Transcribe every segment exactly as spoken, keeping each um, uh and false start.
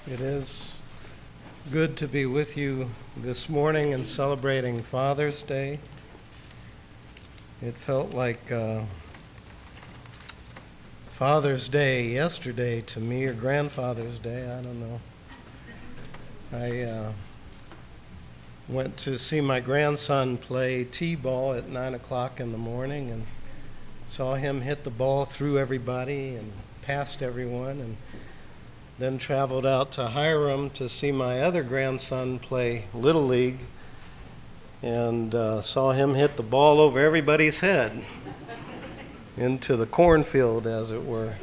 It is good to be with you this morning and celebrating Father's Day. It felt like uh, Father's Day yesterday to me, or Grandfather's Day, I don't know. I uh, went to see my grandson play t-ball at nine o'clock in the morning and saw him hit the ball through everybody and past everyone, and then traveled out to Hiram to see my other grandson play Little League and uh, saw him hit the ball over everybody's head into the cornfield, as it were.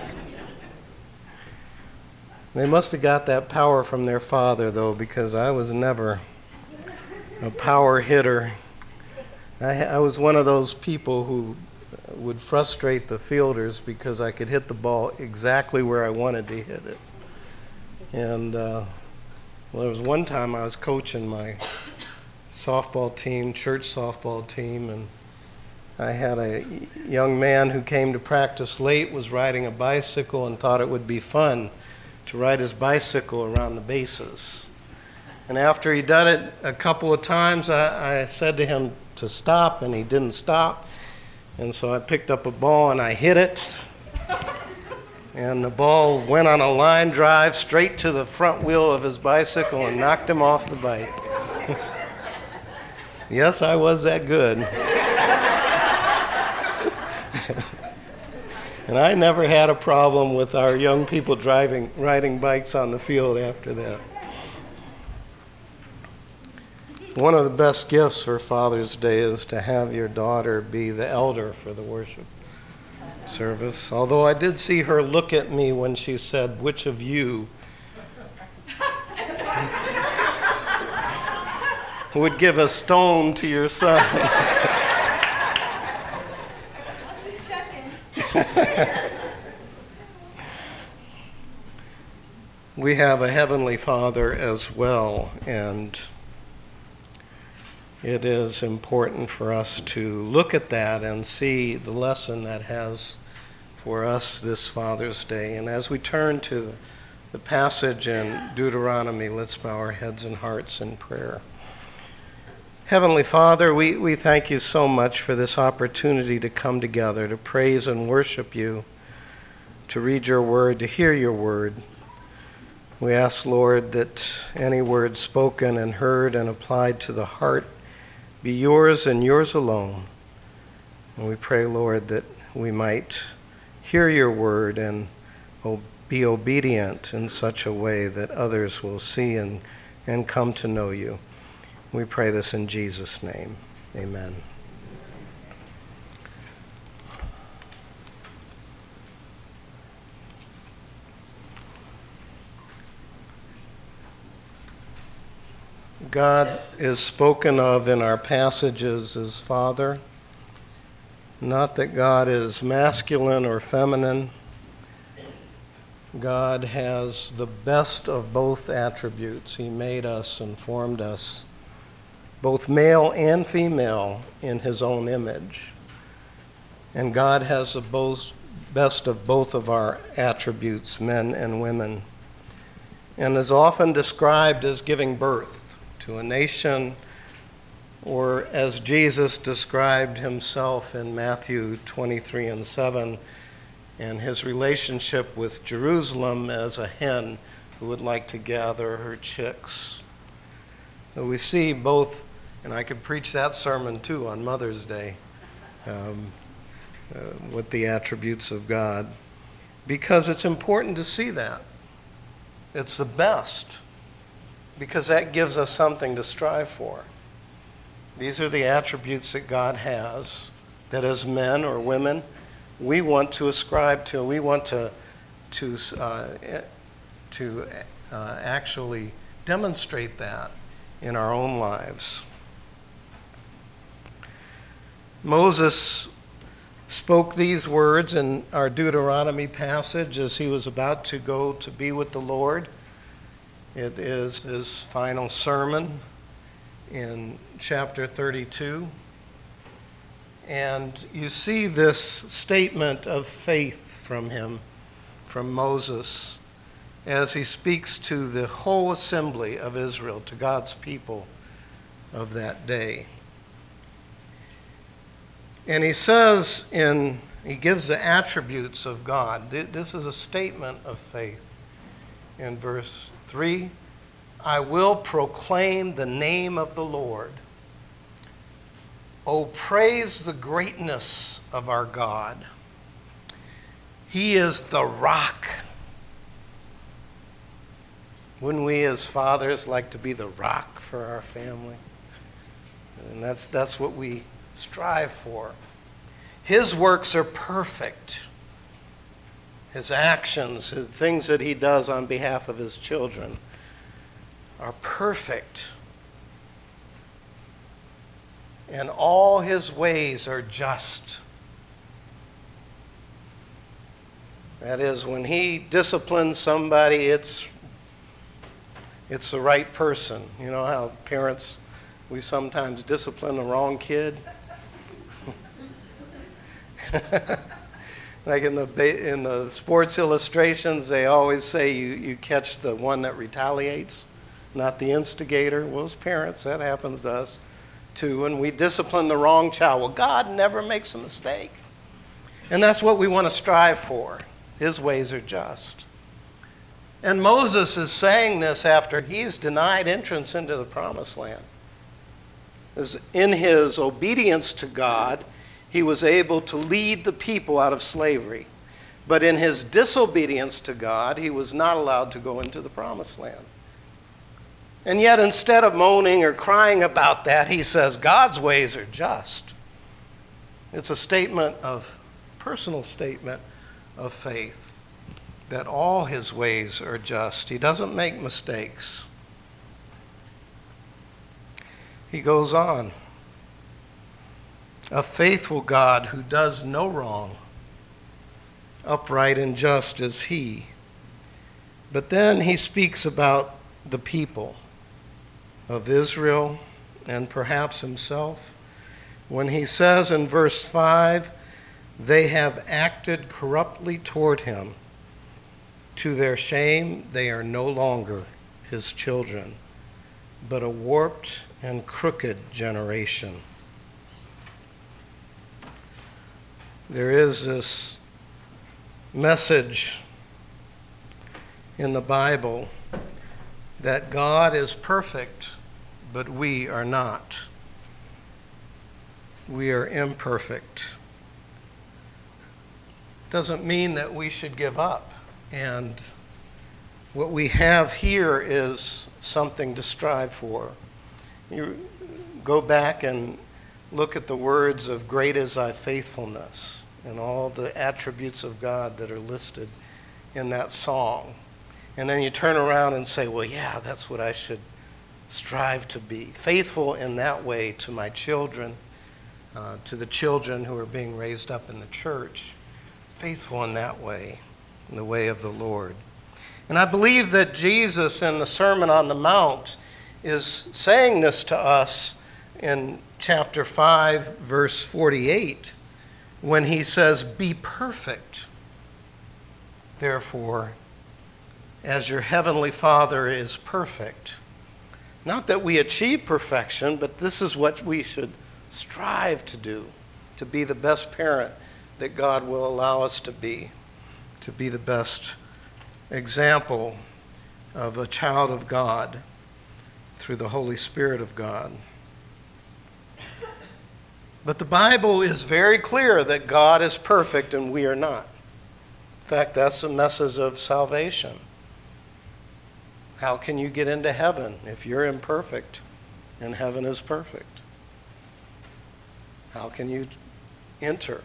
They must have got that power from their father, though, because I was never a power hitter. I, I was one of those people who would frustrate the fielders because I could hit the ball exactly where I wanted to hit it. And uh, well, there was one time I was coaching my softball team, church softball team, and I had a young man who came to practice late, was riding a bicycle, and thought it would be fun to ride his bicycle around the bases. And after he'd done it a couple of times, I, I said to him to stop, and he didn't stop. And so I picked up a ball and I hit it. And the ball went on a line drive straight to the front wheel of his bicycle and knocked him off the bike. Yes, I was that good. And I never had a problem with our young people driving, riding bikes on the field after that. One of the best gifts for Father's Day is to have your daughter be the elder for the worship service. Although I did see her look at me when she said, "Which of you would give a stone to your son?" Just checking. We have a Heavenly Father as well, and it is important for us to look at that and see the lesson that has for us this Father's Day. And as we turn to the passage in Deuteronomy, let's bow our heads and hearts in prayer. Heavenly Father, we, we thank you so much for this opportunity to come together, to praise and worship you, to read your word, to hear your word. We ask, Lord, that any word spoken and heard and applied to the heart be yours and yours alone. And we pray, Lord, that we might hear your word and be obedient in such a way that others will see and, and come to know you. We pray this in Jesus' name. Amen. God is spoken of in our passages as Father. Not that God is masculine or feminine. God has the best of both attributes. He made us and formed us, both male and female, in his own image. And God has the both, best of both of our attributes, men and women, and is often described as giving birth to a nation, or as Jesus described himself in Matthew twenty-three and seven, and his relationship with Jerusalem as a hen who would like to gather her chicks. So we see both, and I could preach that sermon too on Mother's Day, um, uh, with the attributes of God, because it's important to see that. It's the best, because that gives us something to strive for. These are the attributes that God has that as men or women we want to ascribe to. We want to to uh, to uh, actually demonstrate that in our own lives. Moses spoke these words in our Deuteronomy passage as he was about to go to be with the Lord. It is his final sermon in chapter thirty-two. And you see this statement of faith from him, from Moses, as he speaks to the whole assembly of Israel, to God's people of that day. And he says in, he gives the attributes of God. This is a statement of faith. In verse three, I will proclaim the name of the Lord. Oh, praise the greatness of our God. He is the rock. Wouldn't we as fathers like to be the rock for our family? And that's, that's what we strive for. His works are perfect. His actions, the things that he does on behalf of his children are perfect. And all his ways are just. That is, when he disciplines somebody, it's it's the right person. You know how parents, we sometimes discipline the wrong kid? Like in the in the sports illustrations, they always say you, you catch the one that retaliates, not the instigator. Well, as parents, that happens to us too. And we discipline the wrong child. Well, God never makes a mistake. And that's what we want to strive for. His ways are just. And Moses is saying this after he's denied entrance into the promised land. As in his obedience to God, he was able to lead the people out of slavery. But in his disobedience to God, he was not allowed to go into the promised land. And yet, instead of moaning or crying about that, he says God's ways are just. It's a statement of, personal statement of faith, that all his ways are just. He doesn't make mistakes. He goes on. A faithful God who does no wrong, upright and just is he. But then he speaks about the people of Israel and perhaps himself when he says in verse five, they have acted corruptly toward him. To their shame, they are no longer his children, but a warped and crooked generation. There is this message in the Bible that God is perfect, but we are not. We are imperfect. Doesn't mean that we should give up. And what we have here is something to strive for. You go back and look at the words of great is thy faithfulness and all the attributes of God that are listed in that song. And then you turn around and say, well, yeah, that's what I should strive to be. Faithful in that way to my children, uh, to the children who are being raised up in the church. Faithful in that way, in the way of the Lord. And I believe that Jesus in the Sermon on the Mount is saying this to us in chapter five, verse forty-eight, when he says, be perfect, therefore, as your heavenly Father is perfect. Not that we achieve perfection, but this is what we should strive to do, to be the best parent that God will allow us to be, to be the best example of a child of God through the Holy Spirit of God. But the Bible is very clear that God is perfect and we are not. In fact, that's the message of salvation. How can you get into heaven if you're imperfect and heaven is perfect? How can you enter?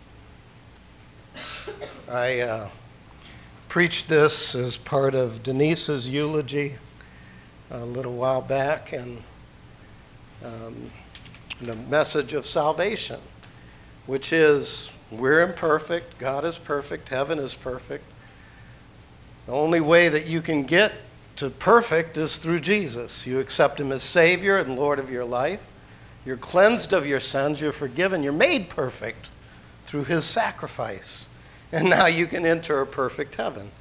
I uh, preached this as part of Denise's eulogy a little while back, and um, the message of salvation, which is we're imperfect, God is perfect, heaven is perfect. The only way that you can get to perfect is through Jesus. You accept him as Savior and Lord of your life. You're cleansed of your sins, you're forgiven, you're made perfect through his sacrifice. And now you can enter a perfect heaven.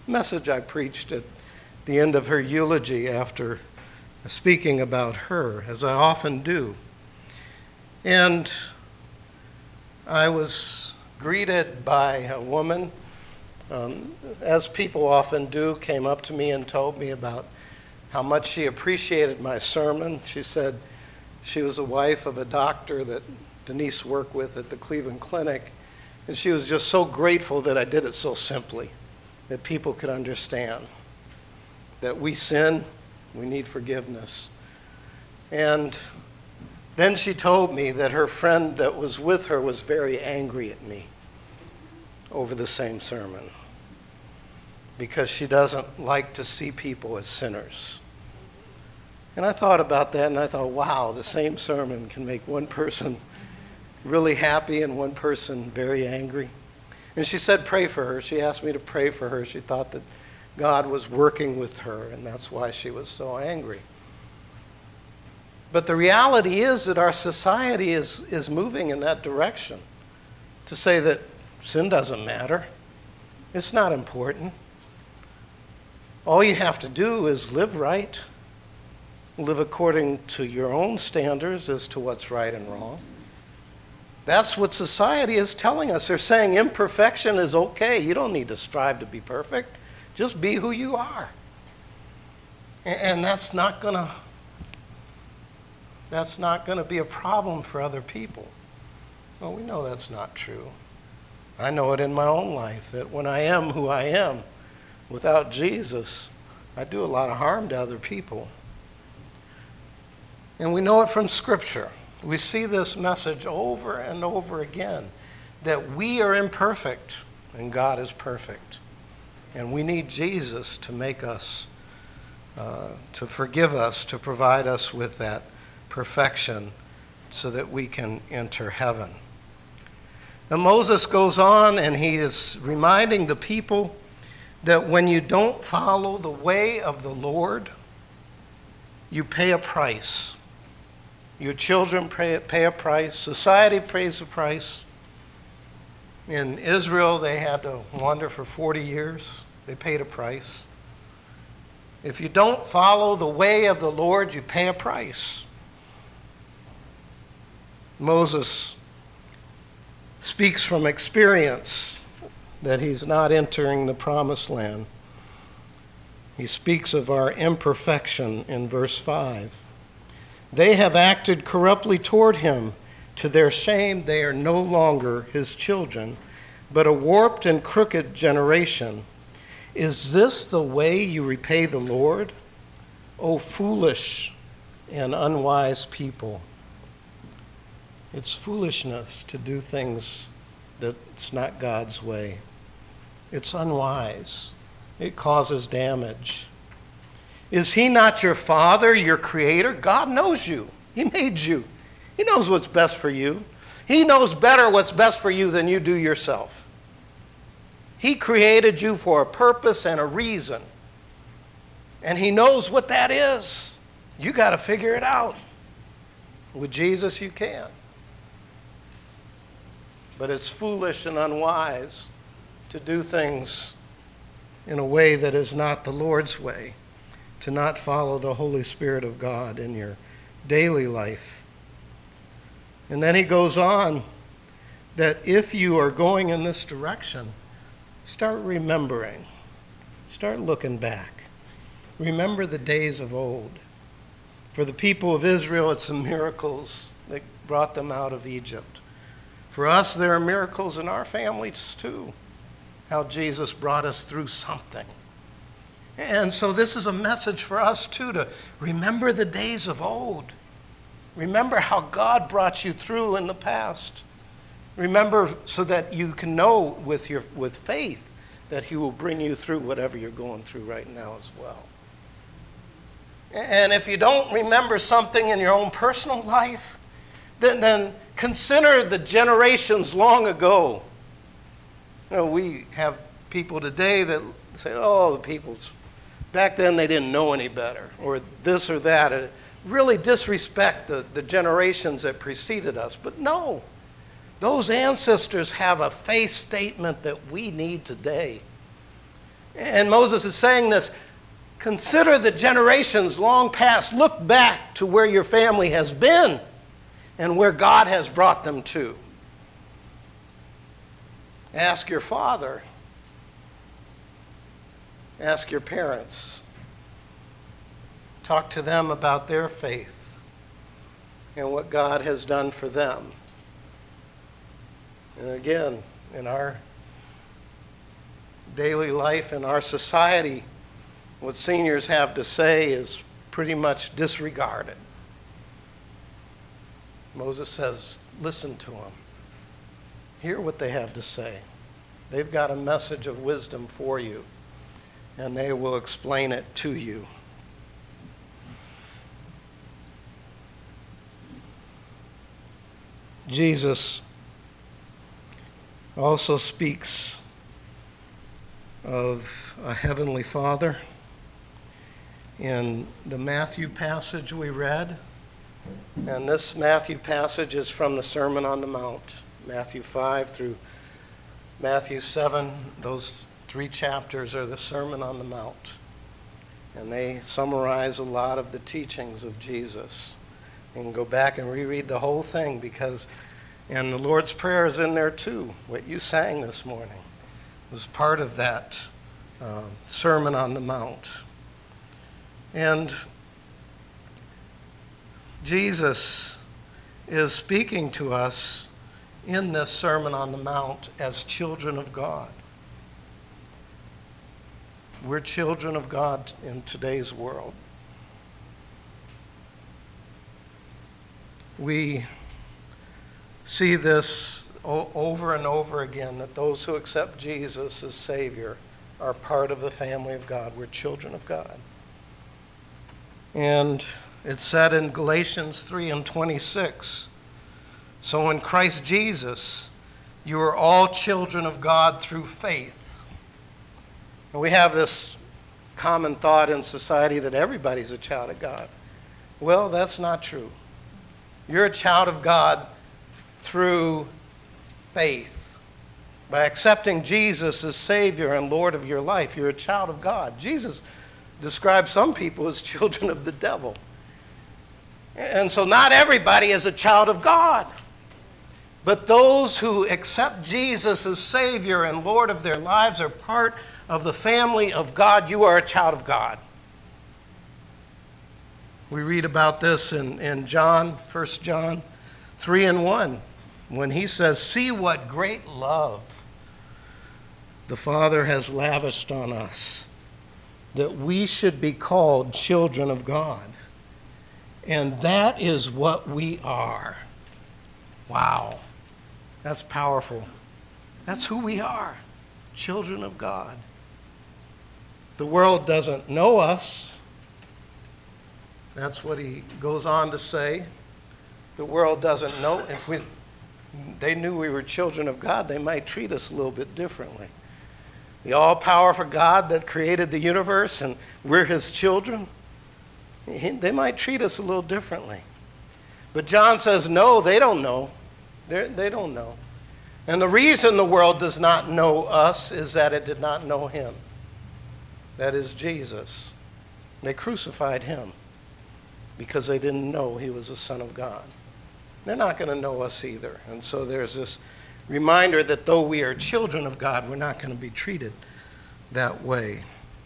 message I preached at the end of her eulogy after speaking about her, as I often do. And I was greeted by a woman, um, as people often do, came up to me and told me about how much she appreciated my sermon. She said she was the wife of a doctor that Denise worked with at the Cleveland Clinic, and she was just so grateful that I did it so simply, that people could understand that we sin, we need forgiveness. And then she told me that her friend that was with her was very angry at me over the same sermon because she doesn't like to see people as sinners. And I thought about that, and I thought, wow, the same sermon can make one person really happy and one person very angry. And she said, pray for her. She asked me to pray for her. She thought that God was working with her, and that's why she was so angry. But the reality is that our society is, is moving in that direction, to say that sin doesn't matter. It's not important. All you have to do is live right, live according to your own standards as to what's right and wrong. That's what society is telling us. They're saying imperfection is okay. You don't need to strive to be perfect. Just be who you are. And that's not going to that's not going to be a problem for other people. Well, we know that's not true. I know it in my own life, that when I am who I am, without Jesus, I do a lot of harm to other people. And we know it from Scripture. We see this message over and over again, that we are imperfect and God is perfect. And we need Jesus to make us, uh, to forgive us, to provide us with that perfection so that we can enter heaven. Now Moses goes on and he is reminding the people that when you don't follow the way of the Lord, you pay a price. Your children pay, pay a price. Society pays a price. In Israel, they had to wander for forty years. They paid a price. If you don't follow the way of the Lord, you pay a price. Moses speaks from experience that he's not entering the promised land. He speaks of our imperfection in verse five. They have acted corruptly toward him. To their shame, they are no longer his children, but a warped and crooked generation. Is this the way you repay the Lord? O foolish and unwise people. It's foolishness to do things that's not God's way. It's unwise. It causes damage. Is he not your father, your creator? God knows you. He made you. He knows what's best for you. He knows better what's best for you than you do yourself. He created you for a purpose and a reason. And he knows what that is. You got to figure it out. With Jesus, you can. But it's foolish and unwise to do things in a way that is not the Lord's way, to not follow the Holy Spirit of God in your daily life. And then he goes on that if you are going in this direction, start remembering, start looking back. Remember the days of old. For the people of Israel, it's the miracles that brought them out of Egypt. For us, there are miracles in our families too, how Jesus brought us through something. And so this is a message for us too, to remember the days of old. Remember how God brought you through in the past. Remember so that you can know with your with faith that he will bring you through whatever you're going through right now as well. And if you don't remember something in your own personal life, then, then consider the generations long ago. You know, we have people today that say, oh, the people's, back then they didn't know any better, or this or that. It really disrespect the, the generations that preceded us. But no, those ancestors have a faith statement that we need today. And Moses is saying this, consider the generations long past. Look back to where your family has been and where God has brought them to. Ask your father. Ask your parents. Talk to them about their faith and what God has done for them. And again, in our daily life, in our society, what seniors have to say is pretty much disregarded. Moses says, listen to them. Hear what they have to say. They've got a message of wisdom for you, and they will explain it to you. Jesus also speaks of a heavenly Father. In the Matthew passage we read, and this Matthew passage is from the Sermon on the Mount, Matthew five through Matthew seven. Those three chapters are the Sermon on the Mount, and they summarize a lot of the teachings of Jesus. You can go back and reread the whole thing, because, and the Lord's Prayer is in there too. What you sang this morning was part of that uh, Sermon on the Mount. And Jesus is speaking to us in this Sermon on the Mount as children of God. We're children of God in today's world. We see this o- over and over again, that those who accept Jesus as Savior are part of the family of God. We're children of God. And it's said in Galatians three and twenty-six, so in Christ Jesus, you are all children of God through faith. And we have this common thought in society that everybody's a child of God. Well, that's not true. You're a child of God through faith. By accepting Jesus as Savior and Lord of your life, you're a child of God. Jesus describes some people as children of the devil. And so not everybody is a child of God. But those who accept Jesus as Savior and Lord of their lives are part of the family of God. You are a child of God. We read about this in, in John, First John three and one, when he says, see what great love the Father has lavished on us, that we should be called children of God. And that is what we are. Wow. That's powerful. That's who we are, children of God. The world doesn't know us. That's what he goes on to say. The world doesn't know. If we, they knew we were children of God, they might treat us a little bit differently. The all-powerful God that created the universe, and we're his children, they might treat us a little differently. But John says, no, they don't know. They're, they don't know. And the reason the world does not know us is that it did not know him. That is Jesus. They crucified him because they didn't know he was the Son of God. They're not going to know us either. And so there's this reminder that though we are children of God, we're not going to be treated that way.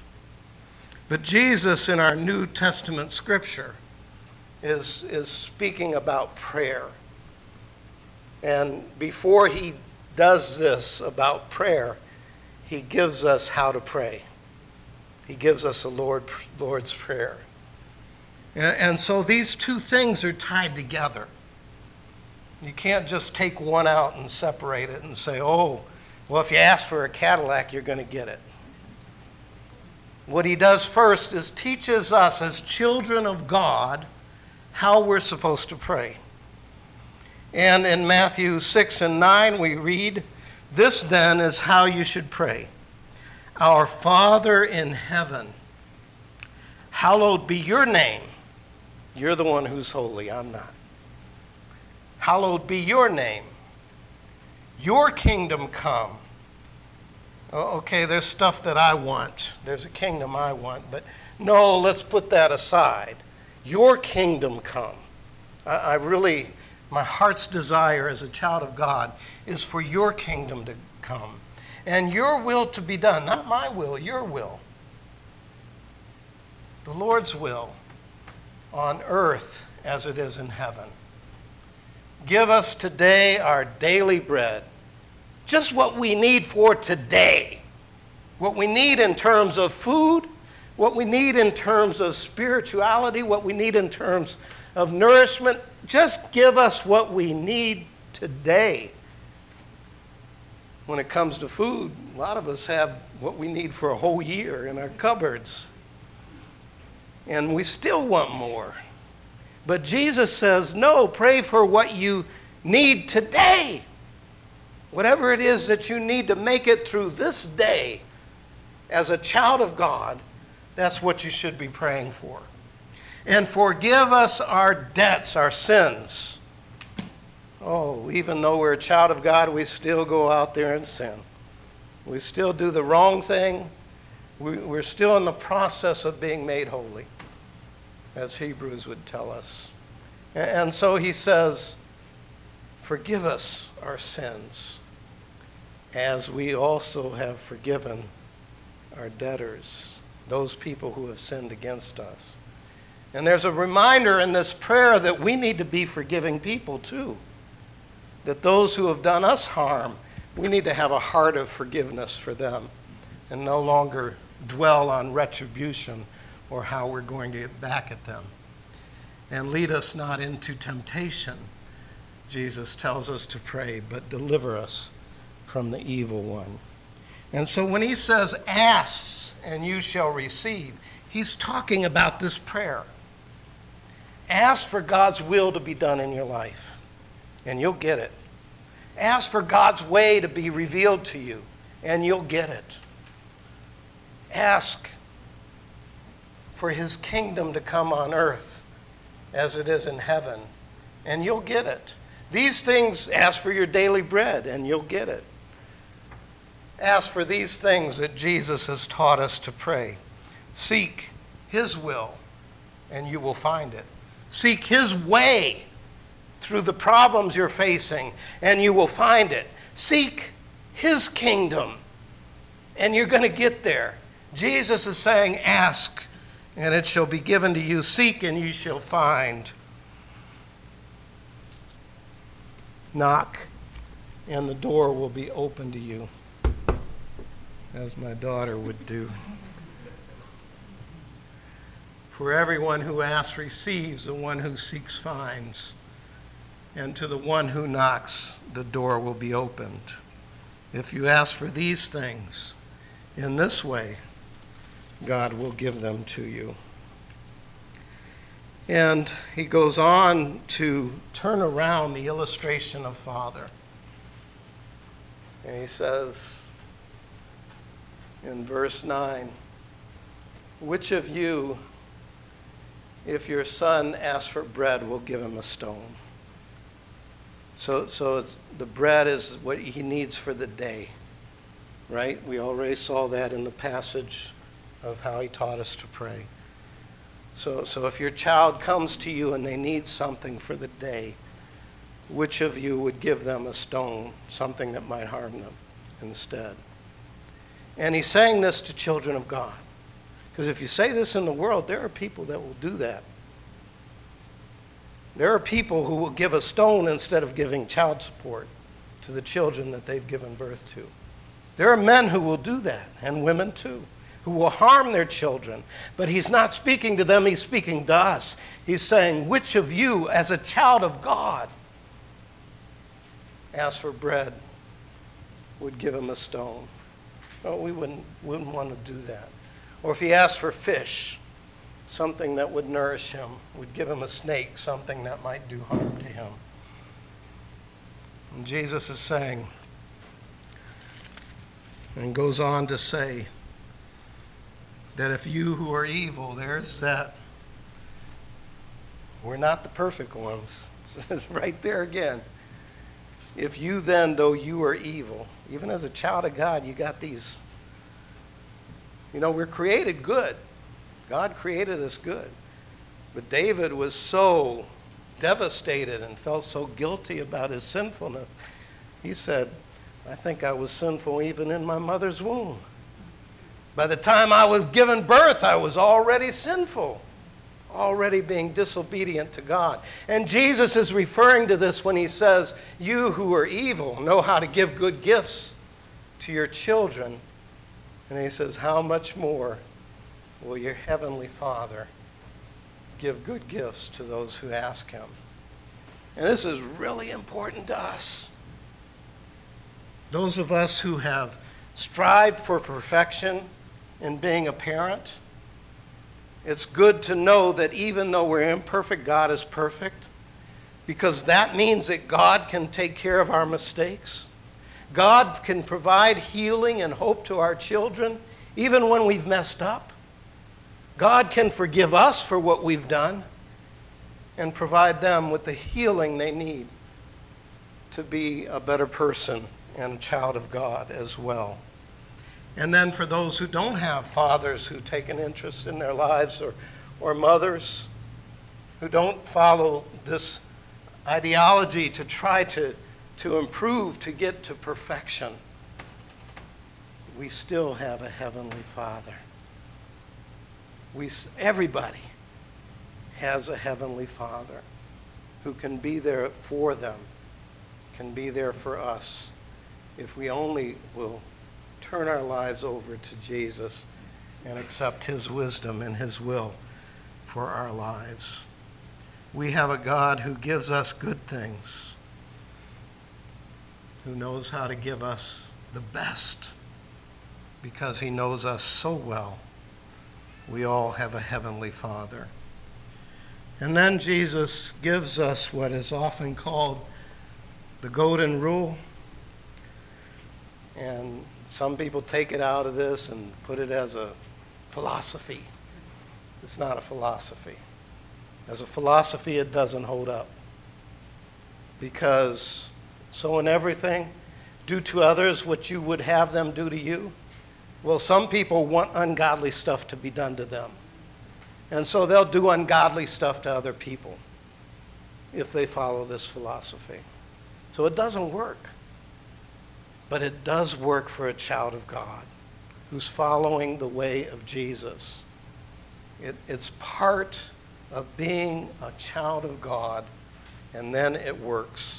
But Jesus in our New Testament scripture is, is speaking about prayer. And before he does this about prayer, he gives us how to pray. He gives us a Lord, Lord's Prayer. And, and so these two things are tied together. You can't just take one out and separate it and say, oh, well, if you ask for a Cadillac, you're going to get it. What he does first is teaches us as children of God how we're supposed to pray. And in Matthew six and nine, we read, this then is how you should pray. Our Father in heaven, hallowed be your name. You're the one who's holy, I'm not. Hallowed be your name. Your kingdom come. Oh, okay, there's stuff that I want. There's a kingdom I want. But no, let's put that aside. Your kingdom come. I, I really, my heart's desire as a child of God is for your kingdom to come. And your will to be done. Not my will, your will. The Lord's will on earth as it is in heaven. Give us today our daily bread. Just what we need for today. What we need in terms of food, what we need in terms of spirituality, what we need in terms of nourishment. Just give us what we need today. When it comes to food, a lot of us have what we need for a whole year in our cupboards. And we still want more. But Jesus says, no, pray for what you need today. Whatever it is that you need to make it through this day as a child of God, that's what you should be praying for. And forgive us our debts, our sins. Oh, even though we're a child of God, we still go out there and sin. We still do the wrong thing. We, we're still in the process of being made holy, as Hebrews would tell us. And, and so he says, forgive us our sins, as we also have forgiven our debtors, those people who have sinned against us. And there's a reminder in this prayer that we need to be forgiving people too. That those who have done us harm, we need to have a heart of forgiveness for them and no longer dwell on retribution or how we're going to get back at them. And lead us not into temptation, Jesus tells us to pray, but deliver us from the evil one. And so when he says, ask and you shall receive, he's talking about this prayer. Ask for God's will to be done in your life, and you'll get it. Ask for God's way to be revealed to you, and you'll get it. Ask for his kingdom to come on earth as it is in heaven, and you'll get it. These things, ask for your daily bread, and you'll get it. Ask for these things that Jesus has taught us to pray. Seek his will, and you will find it. Seek his way through the problems you're facing, and you will find it. Seek his kingdom, and you're going to get there. Jesus is saying, ask, and it shall be given to you. Seek, and you shall find. Knock, and the door will be open to you, as my daughter would do. For everyone who asks receives, the one who seeks finds, and to the one who knocks, the door will be opened. If you ask for these things in this way, God will give them to you. And he goes on to turn around the illustration of Father. And he says in verse nine, which of you, if your son asks for bread, will give him a stone? So, so it's, the bread is what he needs for the day, right? We already saw that in the passage of how he taught us to pray. So, so if your child comes to you and they need something for the day, which of you would give them a stone, something that might harm them instead? And he's saying this to children of God. Because if you say this in the world, there are people that will do that. There are people who will give a stone instead of giving child support to the children that they've given birth to. There are men who will do that, and women too, who will harm their children. But he's not speaking to them, he's speaking to us. He's saying, which of you, as a child of God, ask for bread, would give him a stone? No, we wouldn't, wouldn't want to do that. Or if he asked for fish, something that would nourish him, would give him a snake, something that might do harm to him. And Jesus is saying, and goes on to say, that if you who are evil, there's that, we're not the perfect ones. It's right there again. If you then, though you are evil, even as a child of God, you got these You know, we're created good. God created us good. But David was so devastated and felt so guilty about his sinfulness. He said, I think I was sinful even in my mother's womb. By the time I was given birth, I was already sinful, already being disobedient to God. And Jesus is referring to this when he says, you who are evil know how to give good gifts to your children. And he says, how much more will your heavenly Father give good gifts to those who ask him? And this is really important to us. Those of us who have strived for perfection in being a parent, it's good to know that even though we're imperfect, God is perfect, because that means that God can take care of our mistakes. God can provide healing and hope to our children, even when we've messed up. God can forgive us for what we've done and provide them with the healing they need to be a better person and a child of God as well. And then for those who don't have fathers who take an interest in their lives, or, or mothers who don't follow this ideology to try to, to improve, to get to perfection, we still have a heavenly Father. We, everybody has a heavenly Father who can be there for them, can be there for us, if we only will turn our lives over to Jesus and accept his wisdom and his will for our lives. We have a God who gives us good things, who knows how to give us the best because he knows us so well. We all have a heavenly Father. And then Jesus gives us what is often called the golden rule. And some people take it out of this and put it as a philosophy. It's not a philosophy. As a philosophy, it doesn't hold up. Because so in everything, do to others what you would have them do to you. Well, some people want ungodly stuff to be done to them. And so they'll do ungodly stuff to other people if they follow this philosophy. So it doesn't work. But it does work for a child of God who's following the way of Jesus. It, it's part of being a child of God, and then it works.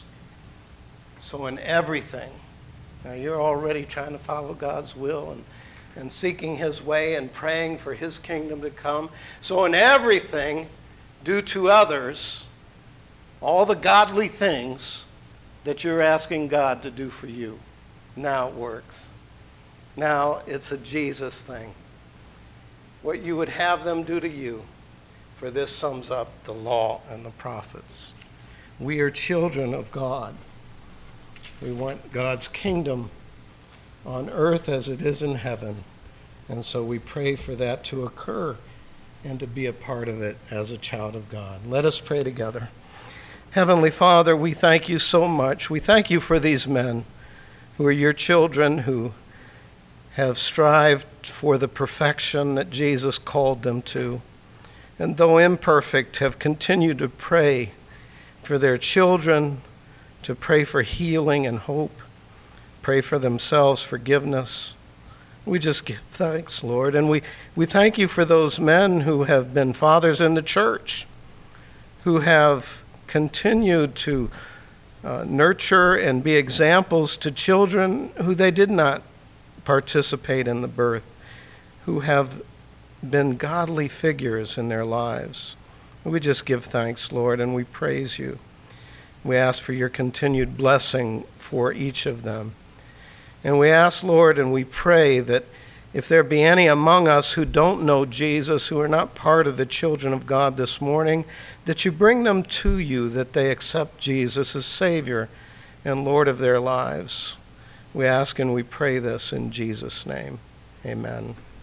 So in everything, now you're already trying to follow God's will and and seeking his way and praying for his kingdom to come. So in everything, do to others all the godly things that you're asking God to do for you. Now it works. Now it's a Jesus thing. What you would have them do to you, for this sums up the law and the prophets. We are children of God. We want God's kingdom on earth as it is in heaven. And so we pray for that to occur and to be a part of it as a child of God. Let us pray together. Heavenly Father, we thank you so much. We thank you for these men who are your children, who have strived for the perfection that Jesus called them to. And though imperfect, have continued to pray for their children, to pray for healing and hope, pray for themselves forgiveness. We just give thanks, Lord. And we, we thank you for those men who have been fathers in the church, who have continued to uh, nurture and be examples to children who they did not participate in the birth, who have been godly figures in their lives. We just give thanks, Lord, and we praise you. We ask for your continued blessing for each of them. And we ask, Lord, and we pray that if there be any among us who don't know Jesus, who are not part of the children of God this morning, that you bring them to you, that they accept Jesus as Savior and Lord of their lives. We ask and we pray this in Jesus' name. Amen.